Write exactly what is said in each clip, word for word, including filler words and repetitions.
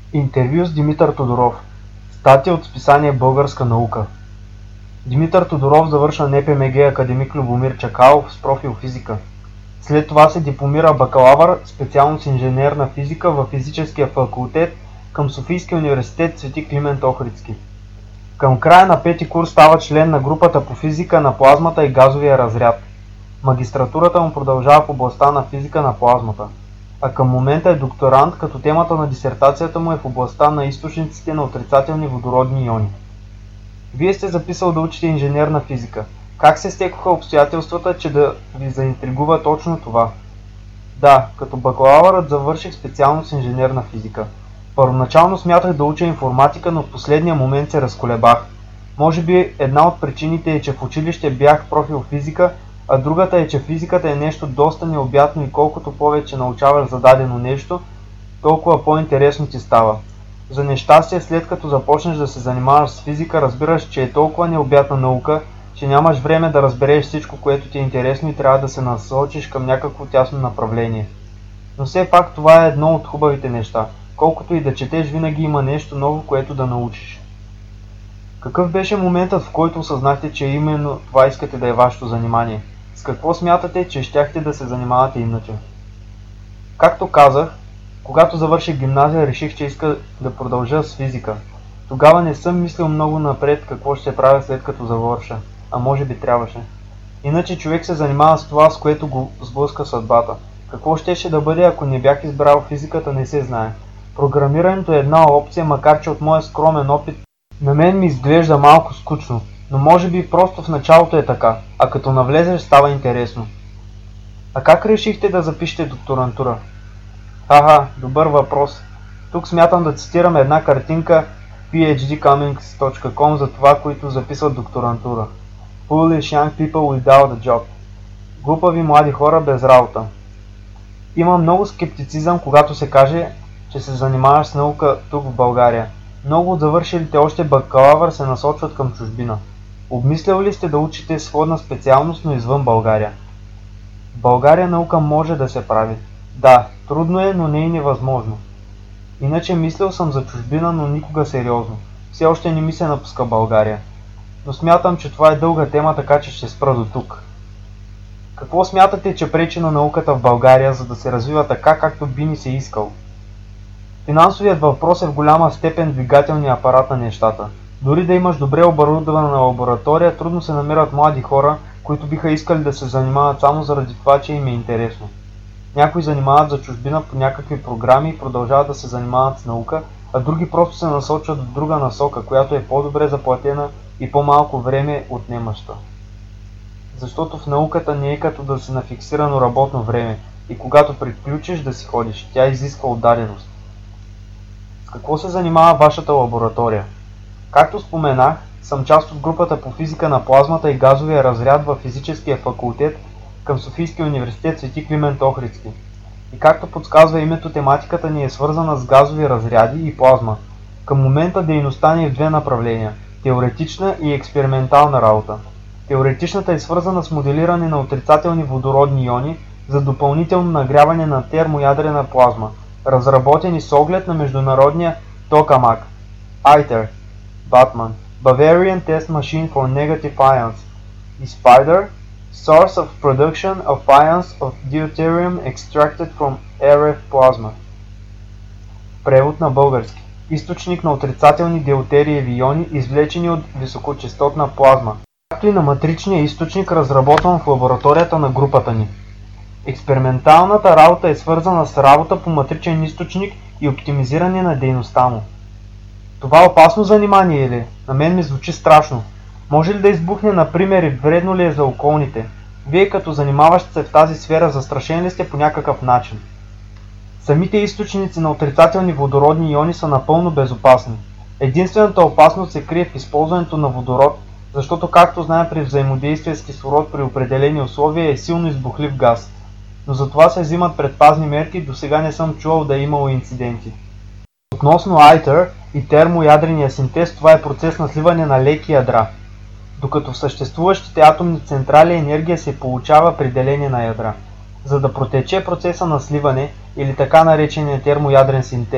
Интервю с Димитър Тодоров. Статия от списание Българска наука. Димитър Тодоров завършва Н П М Г академик Любомир Чакалов с профил физика. След това се дипломира бакалавър, специалност инженерна физика във физическия факултет към Софийския университет Свети Климент Охридски. Към края на пети курс става член на групата по физика на плазмата и газовия разряд. Магистратурата му продължава в областта на физика на плазмата, а към момента е докторант, като темата на дисертацията му е в областта на източниците на отрицателни водородни иони. Вие сте записал да учите инженерна физика. Как се стекоха обстоятелствата, че да ви заинтригува точно това? Да, като бакалавърът завърших специалност инженерна физика. Първоначално смятах да уча информатика, но в последния момент се разколебах. Може би една от причините е, че в училище бях профил физика, а другата е, че физиката е нещо доста необятно и колкото повече научаваш за дадено нещо, толкова по-интересно ти става. За нещастие, след като започнеш да се занимаваш с физика, разбираш, че е толкова необятна наука, че нямаш време да разбереш всичко, което ти е интересно и трябва да се насочиш към някакво тясно направление. Но все пак това е едно от хубавите неща. Колкото и да четеш, винаги има нещо ново, което да научиш. Какъв беше моментът, в който осъзнахте, че именно това искате да е вашето занимание? С какво смятате, че щяхте да се занимавате иначе? Както казах, когато завърших гимназия, реших, че иска да продължа с физика. Тогава не съм мислил много напред какво ще правя след като завърша, а може би трябваше. Иначе човек се занимава с това, с което го сблъска съдбата. Какво щеше да бъде, ако не бях избрал физиката, не се знае. Програмирането е една опция, макар че от моя скромен опит на мен ми изглежда малко скучно, но може би просто в началото е така, а като навлезеш става интересно. А как решихте да запишете докторантура? Ха-ха, добър въпрос. Тук смятам да цитирам една картинка пи ейч ди comics точка ком за това, които записват докторантура. Foolish young people without a job. Глупави млади хора без работа. Има много скептицизъм, когато се каже, че се занимаваш с наука тук в България. Много от завършилите още бакалавър се насочват към чужбина. Обмисляли ли сте да учите сходна специалност, но извън България? В България наука може да се прави. Да, трудно е, но не е невъзможно. Иначе мислил съм за чужбина, но никога сериозно. Все още не ми се напуска България. Но смятам, че това е дълга тема, така че ще спра до тук. Какво смятате, че пречи на науката в България, за да се развива така, както би ни се искал? Финансовият въпрос е в голяма степен двигателният апарат на нещата. Дори да имаш добре оборудвана лаборатория, трудно се намират млади хора, които биха искали да се занимават само заради това, че им е интересно. Някои занимават за чужбина по някакви програми и продължават да се занимават с наука, а други просто се насочват в друга насока, която е по-добре заплатена и по-малко време отнемаща. Защото в науката не е като да си на фиксирано работно време и когато приключиш да си ходиш, тя изисква отдаденост. С какво се занимава вашата лаборатория? Както споменах, съм част от групата по физика на плазмата и газовия разряд във физическия факултет към Софийския университет Свети Климент Охридски. И както подсказва името, тематиката ни е свързана с газови разряди и плазма. Към момента дейността ни е в две направления – теоретична и експериментална работа. Теоретичната е свързана с моделиране на отрицателни водородни иони за допълнително нагряване на термоядрена плазма, разработени с оглед на международния токамак (ITER), Batman, Bavarian Test Machine for Negative Ions, и SPIDER, Source of Production of Ions of Deuterium Extracted from ар еф Plasma. Превод на български. Източник на отрицателни деутериеви иони, извлечени от високочастотна плазма, както и на матричния източник, разработван в лабораторията на групата ни. Експерименталната работа е свързана с работа по матричен източник и оптимизиране на дейността му. Това опасно занимание или? На мен ми звучи страшно. Може ли да избухне, например, и вредно ли е за околните? Вие като занимаващ се в тази сфера, застрашени ли сте по някакъв начин? Самите източници на отрицателни водородни иони са напълно безопасни. Единствената опасност се крие в използването на водород, защото, както знаем, при взаимодействие с кислород при определени условия е силно избухлив газ. Но за това се взимат предпазни мерки и досега не съм чувал да е имало инциденти. Относно ITER и термоядрения синтез, това е процес на сливане на леки ядра. Докато в съществуващите атомни централи енергия се получава при деление на ядра. За да протече процеса на сливане или така наречения термоядрен синтез,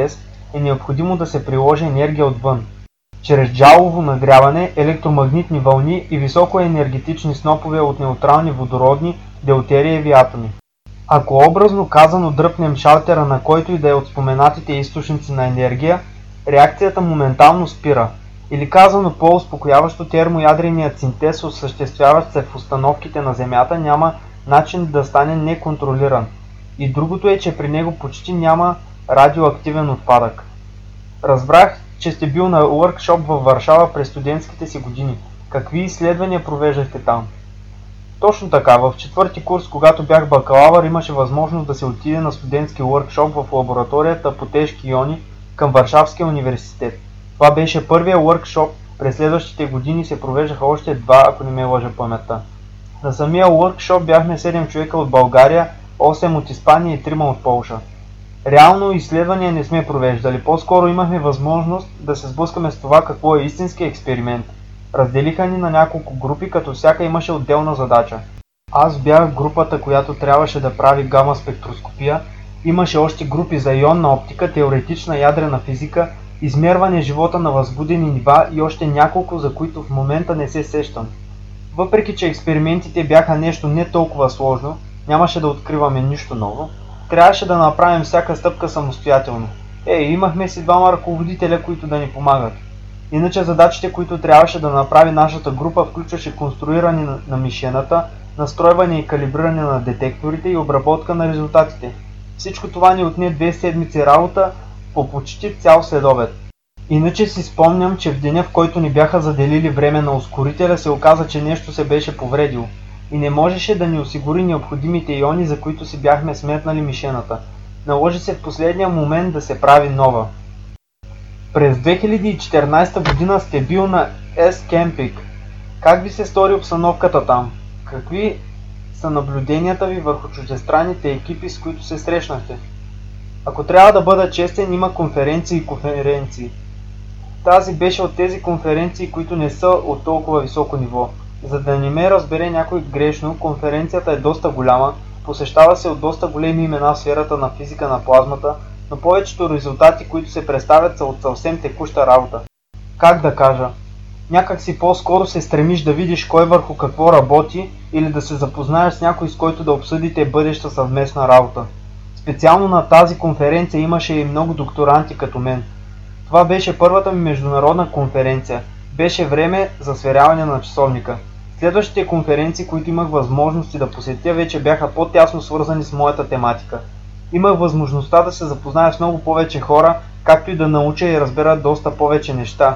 е необходимо да се приложи енергия отвън. Чрез джаулово нагряване, електромагнитни вълни и високоенергетични снопове от неутрални водородни делтериеви атоми. Ако образно казано дръпнем шалтера на който и да е от споменатите източници на енергия, реакцията моментално спира. Или казано по-успокояващо, термоядреният синтез, осъществяващ се в установките на Земята, няма начин да стане неконтролиран. И другото е, че при него почти няма радиоактивен отпадък. Разбрах, че сте бил на уъркшоп във Варшава през студентските си години. Какви изследвания провеждахте там? Точно така, в четвърти курс, когато бях бакалавър, имаше възможност да се отиде на студентски уъркшоп в лабораторията по тежки иони към Варшавския университет. Това беше първия уъркшоп, през следващите години се провеждаха още два, ако не ме лъжа паметта. На самия уъркшоп бяхме седем човека от България, осем от Испания и трима от Полша. Реално изследвания не сме провеждали, по-скоро имахме възможност да се сблъскаме с това какво е истински експеримент. Разделиха ни на няколко групи, като всяка имаше отделна задача. Аз бях групата, която трябваше да прави гама спектроскопия, имаше още групи за ионна оптика, теоретична ядрена физика, измерване живота на възбудени нива и още няколко, за които в момента не се сещам. Въпреки че експериментите бяха нещо не толкова сложно, нямаше да откриваме нищо ново, трябваше да направим всяка стъпка самостоятелно. Е, имахме си двама ръководителя, които да ни помагат. Иначе задачите, които трябваше да направи нашата група, включваше конструиране на, на мишената, настройване и калибриране на детекторите и обработка на резултатите. Всичко това ни отне две седмици работа по почти цял следобед. Иначе си спомням, че в деня, в който ни бяха заделили време на ускорителя, се оказа, че нещо се беше повредило и не можеше да ни осигури необходимите иони, за които си бяхме сметнали мишената. Наложи се в последния момент да се прави нова. През две хиляди и четиринадесета година сте бил на S-Camping. Как ви се стори обстановката там? Какви са наблюденията ви върху чуждестранните екипи, с които се срещнахте? Ако трябва да бъда честен, има конференции и конференции. Тази беше от тези конференции, които не са от толкова високо ниво. За да не ме разбере някой грешно, конференцията е доста голяма, посещава се от доста големи имена в сферата на физика на плазмата, но повечето резултати, които се представят, са от съвсем текуща работа. Как да кажа? Някак си по-скоро се стремиш да видиш кой върху какво работи или да се запознаеш с някой, с който да обсъдите бъдеща съвместна работа. Специално на тази конференция имаше и много докторанти като мен. Това беше първата ми международна конференция. Беше време за сверяване на часовника. Следващите конференции, които имах възможности да посетя, вече бяха по-тясно свързани с моята тематика. Имах възможността да се запозная с много повече хора, както и да науча и разбера доста повече неща.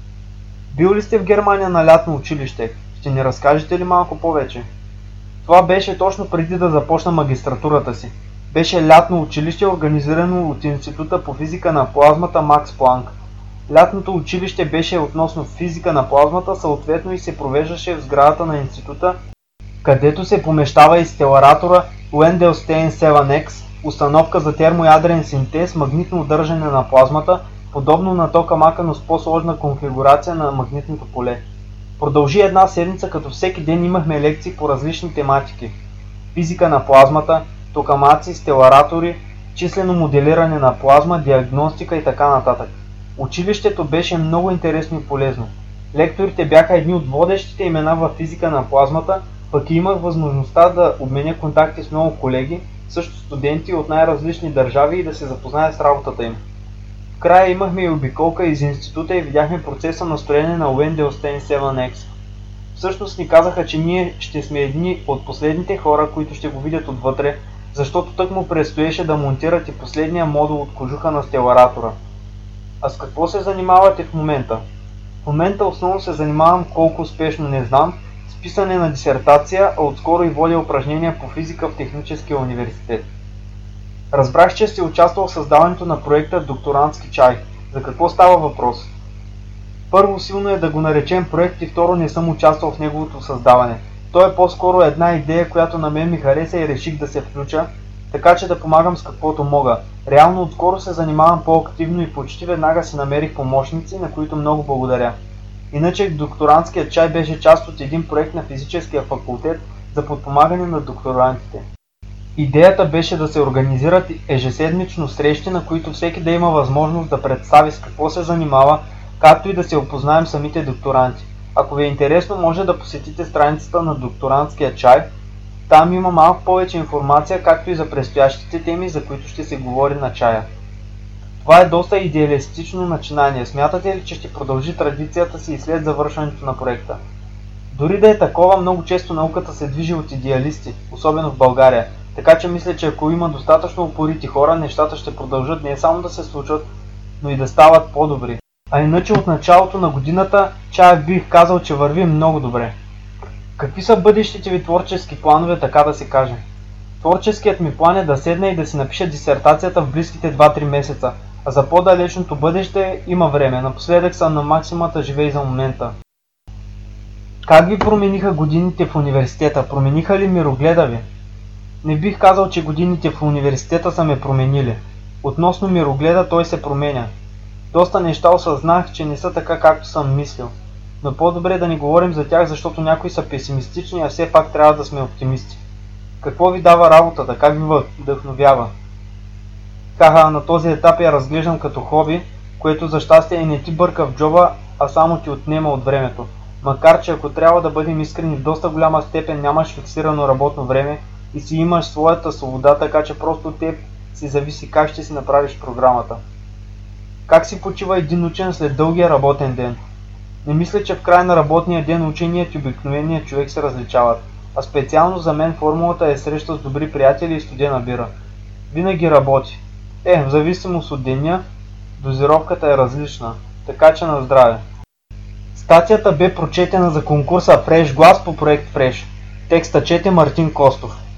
Бил ли сте в Германия на лятно училище? Ще ни разкажете ли малко повече? Това беше точно преди да започна магистратурата си. Беше лятно училище, организирано от Института по физика на плазмата Макс Планк. Лятното училище беше относно физика на плазмата, съответно и се провеждаше в сградата на института, където се помещава и стеларатора Wendelstein седем икс, установка за термоядрен синтез, магнитно удържане на плазмата, подобно на токамака, но с по-сложна конфигурация на магнитното поле. Продължи една седмица, като всеки ден имахме лекции по различни тематики. Физика на плазмата, токамаци, стеларатори, числено моделиране на плазма, диагностика и така нататък. Училището беше много интересно и полезно. Лекторите бяха едни от водещите имена във физика на плазмата, пък и имах възможността да обменя контакти с много колеги, също студенти от най-различни държави и да се запозная с работата им. В края имахме и обиколка из института и видяхме процеса на строене на Wendelstein седем икс. Всъщност ни казаха, че ние ще сме едни от последните хора, които ще го видят отвътре, защото тък му предстоеше да монтират и последния модул от кожуха на стеларатора. А с какво се занимавате в момента? В момента основно се занимавам, колко успешно не знам, с писане на дисертация, а отскоро и водя упражнения по физика в Техническия университет. Разбрах, че сте участвал в създаването на проекта Докторантски чай. За какво става въпрос? Първо, силно е да го наречем проект и второ, не съм участвал в неговото създаване. То е по-скоро една идея, която на мен ми хареса и реших да се включа, така че да помагам с каквото мога. Реално отскоро се занимавам по-активно и почти веднага си намерих помощници, на които много благодаря. Иначе докторантският чай беше част от един проект на физическия факултет за подпомагане на докторантите. Идеята беше да се организират ежеседмично срещи, на които всеки да има възможност да представи с какво се занимава, както и да се опознаем самите докторанти. Ако ви е интересно, може да посетите страницата на Докторантския чай. Там има малко повече информация, както и за предстоящите теми, за които ще се говори на чая. Това е доста идеалистично начинание. Смятате ли, че ще продължи традицията си и след завършването на проекта? Дори да е такова, много често науката се движи от идеалисти, особено в България. Така че мисля, че ако има достатъчно упорити хора, нещата ще продължат не само да се случват, но и да стават по-добри. А иначе от началото на годината, Чаев бих казал, че върви много добре. Какви са бъдещите ви творчески планове, така да се каже? Творческият ми план е да седна и да си напиша дисертацията в близките два-три месеца, а за по-далечното бъдеще има време. Напоследък съм на максимата, живей за момента. Как ви промениха годините в университета? Промениха ли мирогледа ви? Не бих казал, че годините в университета са ме променили. Относно мирогледа, той се променя. Доста неща осъзнах, че не са така, както съм мислил. Но по-добре да не говорим за тях, защото някои са песимистични, а все пак трябва да сме оптимисти. Какво ви дава работата? Как ви вдъхновява? Хаха, на този етап я разглеждам като хоби, което за щастие не ти бърка в джоба, а само ти отнема от времето. Макар че ако трябва да бъдем искрени, в доста голяма степен нямаш фиксирано работно време и си имаш своята свобода, така че просто от теб си зависи как ще си направиш програмата. Как си почива един учен след дългия работен ден? Не мисля, че в край на работния ден ученият и обикновеният човек се различават, а специално за мен формулата е среща с добри приятели и студена бира. Винаги работи. Е, в зависимост от деня, дозировката е различна, така че на здраве. Статията бе прочетена за конкурса Fresh глас по проект Fresh. Текста чете Мартин Костов.